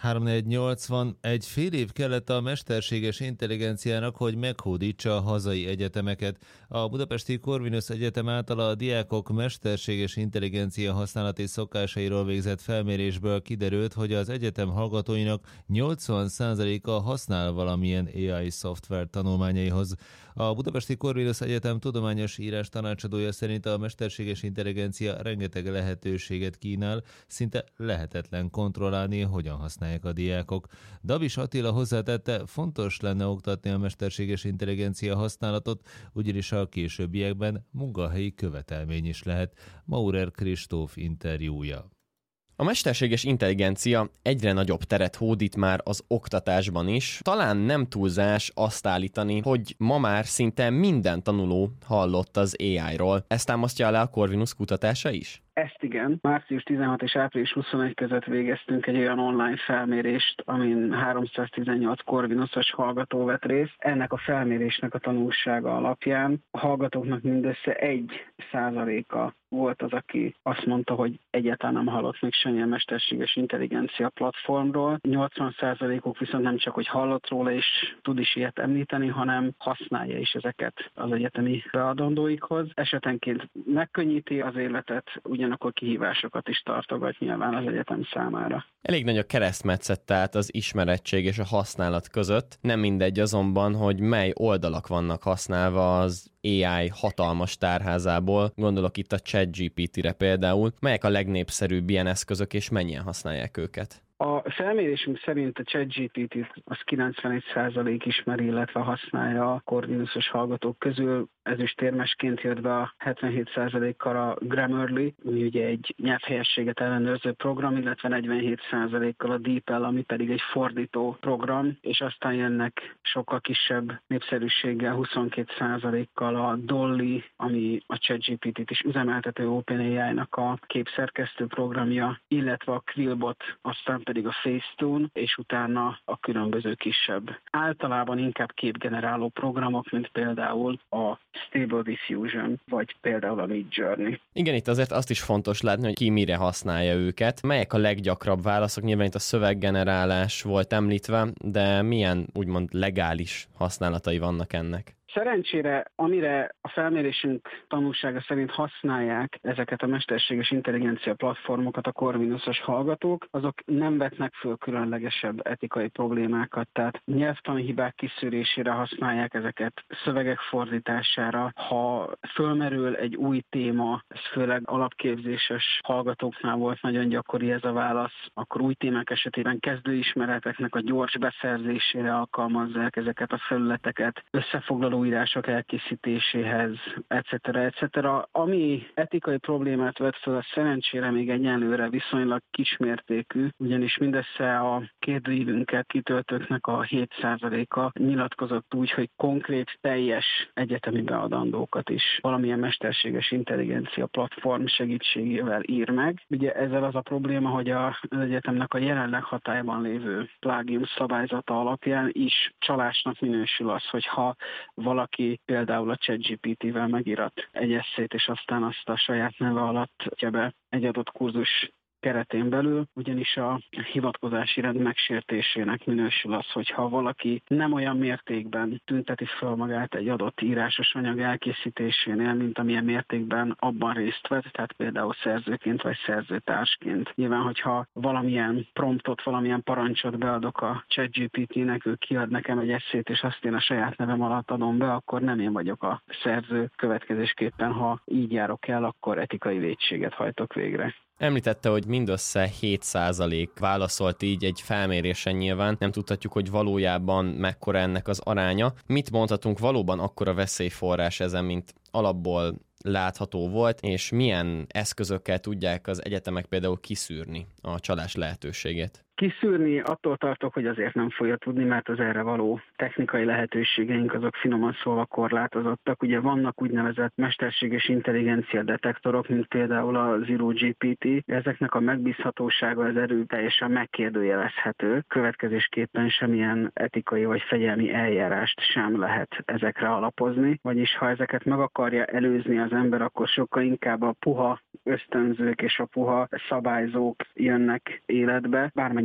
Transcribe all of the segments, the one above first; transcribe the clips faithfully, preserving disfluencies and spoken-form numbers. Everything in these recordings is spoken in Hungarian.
három négy nyolcvan egy fél év kellett a mesterséges intelligenciának, hogy meghódítsa a hazai egyetemeket. A Budapesti Corvinus Egyetem által a diákok mesterséges intelligencia használati szokásairól végzett felmérésből kiderült, hogy az egyetem hallgatóinak nyolcvan százaléka használ valamilyen á i szoftver tanulmányaihoz. A Budapesti Corvinus Egyetem tudományos írás tanácsadója szerint a mesterséges intelligencia rengeteg lehetőséget kínál, szinte lehetetlen kontrollálni, hogyan használják a diákok. Davis Attila hozzátette, fontos lenne oktatni a mesterséges intelligencia használatot, ugyanis a későbbiekben munkahelyi követelmény is lehet. Maurer Kristóf interjúja. A mesterséges intelligencia egyre nagyobb teret hódít már az oktatásban is. Talán nem túlzás azt állítani, hogy ma már szinte minden tanuló hallott az á i-ról. Ezt támasztja alá a Corvinus kutatása is? Ezt igen. március tizenhatodika és április huszonegyedike között végeztünk egy olyan online felmérést, amin háromszáztizennyolc Corvinusos hallgató vett részt. Ennek a felmérésnek a tanulsága alapján a hallgatóknak mindössze egy százaléka volt az, aki azt mondta, hogy egyáltalán nem hallott még semmilyen mesterséges intelligencia platformról. nyolcvan százalékuk viszont nem csak, hogy hallott róla és tud is ilyet említeni, hanem használja is ezeket az egyetemi beadandóikhoz. Esetenként megkönnyíti az életet, ugyanakkor kihívásokat is tartogat nyilván az egyetem számára. Elég nagy a keresztmetszet tehát az ismerettség és a használat között. Nem mindegy azonban, hogy mely oldalak vannak használva az á i hatalmas tárházából, gondolok itt a ChatGPT-re például, melyek a legnépszerűbb ilyen eszközök és mennyien használják őket? A felmérésünk szerint a ChatGPT-t az kilencvenegy százalék ismeri, illetve használja a Corvinusos hallgatók közül. Ezüstérmesként jött be a hetvenhét százalékkal a Grammarly, ami ugye egy nyelvhelyességet ellenőrző program, illetve negyvenhét százalékkal a DeepL, ami pedig egy fordító program, és aztán jönnek sokkal kisebb népszerűséggel huszonkét százalékkal a Dolly, ami a ChatGPT-t is üzemeltető OpenAI-nak a képszerkesztő programja, illetve a Quillbot, aztán pedig a Facetune, és utána a különböző kisebb, általában inkább képgeneráló programok, mint például a Stable Diffusion, vagy például a Midjourney. Igen, itt azért azt is fontos látni, hogy ki mire használja őket. Melyek a leggyakrabb válaszok? Nyilván itt a szöveggenerálás volt említve, de milyen úgymond legális használatai vannak ennek? Szerencsére, amire a felmérésünk tanulsága szerint használják ezeket a mesterséges intelligencia platformokat a Corvinusos hallgatók, azok nem vetnek föl különlegesebb etikai problémákat, tehát nyelvtani hibák kiszűrésére használják ezeket, szövegek fordítására. Ha fölmerül egy új téma, ez főleg alapképzéses hallgatóknál volt nagyon gyakori ez a válasz, akkor új témák esetében kezdőismereteknek a gyors beszerzésére alkalmazzák ezeket a felületeket, összefoglaló írások elkészítéséhez, et cetera et cetera. Ami etikai problémát vet fel, a szerencsére még egyenlőre viszonylag kismértékű, ugyanis mindössze a kérdőívünket kitöltőknek a hét százaléka nyilatkozott úgy, hogy konkrét, teljes egyetemi beadandókat is valamilyen mesterséges intelligencia platform segítségével ír meg. Ugye ezzel az a probléma, hogy az egyetemnek a jelenleg hatályban lévő plágium szabályzata alapján is csalásnak minősül az, hogyha valaki például a ChatGPT-vel megírat egy esszét, és aztán azt a saját neve alatt adja be egy adott kurzus keretén belül, ugyanis a hivatkozási rend megsértésének minősül az, hogyha valaki nem olyan mértékben tünteti fel magát egy adott írásos anyag elkészítésénél, mint amilyen mértékben abban részt vett, tehát például szerzőként vagy szerzőtársként. Nyilván, hogyha valamilyen promptot, valamilyen parancsot beadok a ChatGPT-nek, ő kiad nekem egy esszét, és azt én a saját nevem alatt adom be, akkor nem én vagyok a szerző. Következésképpen, ha így járok el, akkor etikai vétséget hajtok végre. Említette, hogy mindössze hét százalék válaszolt így egy felmérésen nyilván. Nem tudhatjuk, hogy valójában mekkora ennek az aránya. Mit mondhatunk, valóban akkora veszélyforrás ezen, mint alapból látható volt, és milyen eszközökkel tudják az egyetemek például kiszűrni a csalás lehetőségét? Kiszűrni attól tartok, hogy azért nem fogja tudni, mert az erre való technikai lehetőségeink azok finoman szólva korlátozottak. Ugye vannak úgynevezett mesterséges intelligencia detektorok, mint például a Zero gé pé té. Ezeknek a megbízhatósága, az erő teljesen megkérdőjelezhető. Következésképpen semmilyen etikai vagy fegyelmi eljárást sem lehet ezekre alapozni. Vagyis ha ezeket meg akarja előzni az ember, akkor sokkal inkább a puha ösztönzők és a puha szabályzók jönnek életbe. Bármennyire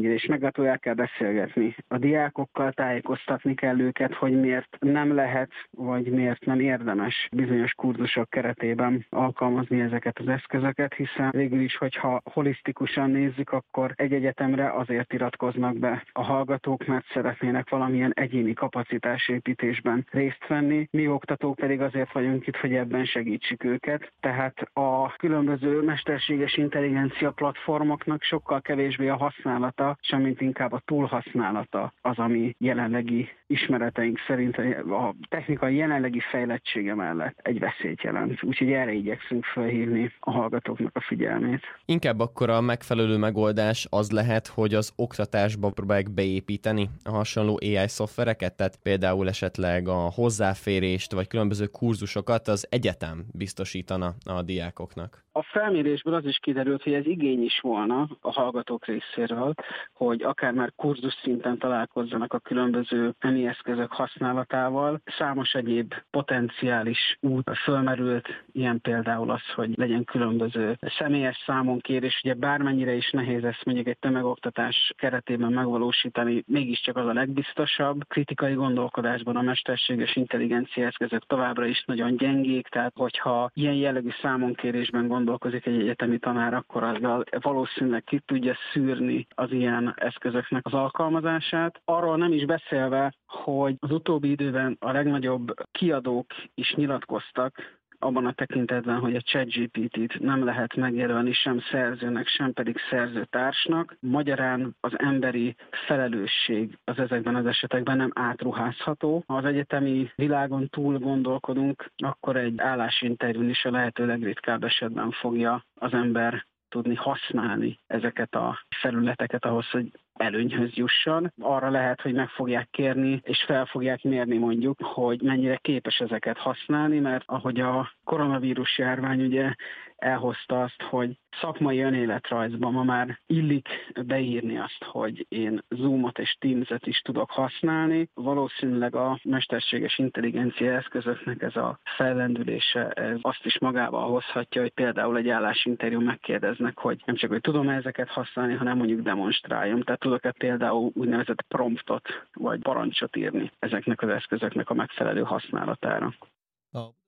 bármennyire is meglepő, el kell beszélgetni. A diákokkal tájékoztatni kell őket, hogy miért nem lehet, vagy miért nem érdemes bizonyos kurzusok keretében alkalmazni ezeket az eszközöket, hiszen végül is, hogyha holisztikusan nézzük, akkor egy egyetemre azért iratkoznak be a hallgatók, mert szeretnének valamilyen egyéni kapacitásépítésben részt venni, mi oktatók pedig azért vagyunk itt, hogy ebben segítsük őket. Tehát a különböző mesterséges intelligencia platformoknak sokkal kevésbé a használata, semmint inkább a túlhasználata az, ami jelenlegi ismereteink szerint a technikai jelenlegi fejlettsége mellett egy veszélyt jelent. Úgyhogy erre igyekszünk felhívni a hallgatóknak a figyelmét. Inkább akkor a megfelelő megoldás az lehet, hogy az oktatásba próbálják beépíteni a hasonló á i szoftvereket, tehát például esetleg a hozzáférést vagy különböző kurzusokat az egyetem biztosítana a diákoknak. A felmérésből az is kiderült, hogy ez igény is volna a hallgatók részéről, hogy akár már kurzus szinten találkozzanak a különböző emi eszközök használatával. Számos egyéb potenciális út fölmerült, ilyen például az, hogy legyen különböző személyes számonkérés. Ugye bármennyire is nehéz ezt mondjuk egy tömegoktatás keretében megvalósítani, mégiscsak az a legbiztosabb. Kritikai gondolkodásban a mesterséges intelligencia eszközök továbbra is nagyon gyengék, tehát hogyha ilyen jellegű számonkérésben gondolkozik egy egyetemi tanár, akkor azzal valószínűleg ki tudja szűrni az ilyen eszközöknek az alkalmazását. Arról nem is beszélve, hogy az utóbbi időben a legnagyobb kiadók is nyilatkoztak abban a tekintetben, hogy a ChatGPT-t nem lehet megjelölni sem szerzőnek, sem pedig szerzőtársnak. Magyarán az emberi felelősség az ezekben az esetekben nem átruházható. Ha az egyetemi világon túl gondolkodunk, akkor egy állásinterjún is a lehető legritkább esetben fogja az ember tudni használni ezeket a felületeket ahhoz, hogy előnyhöz jusson. Arra lehet, hogy meg fogják kérni, és fel fogják mérni mondjuk, hogy mennyire képes ezeket használni, mert ahogy a koronavírus járvány ugye elhozta azt, hogy szakmai önéletrajzban ma már illik beírni azt, hogy én Zoomot és Teams-et is tudok használni. Valószínűleg a mesterséges intelligencia eszközöknek ez a fellendülése ez azt is magával hozhatja, hogy például egy állásinterjú megkérdeznek, hogy nem csak, hogy tudom ezeket használni, hanem mondjuk demonstráljam. Tehát tudok-e például úgynevezett promptot vagy parancsot írni ezeknek az eszközöknek a megfelelő használatára. A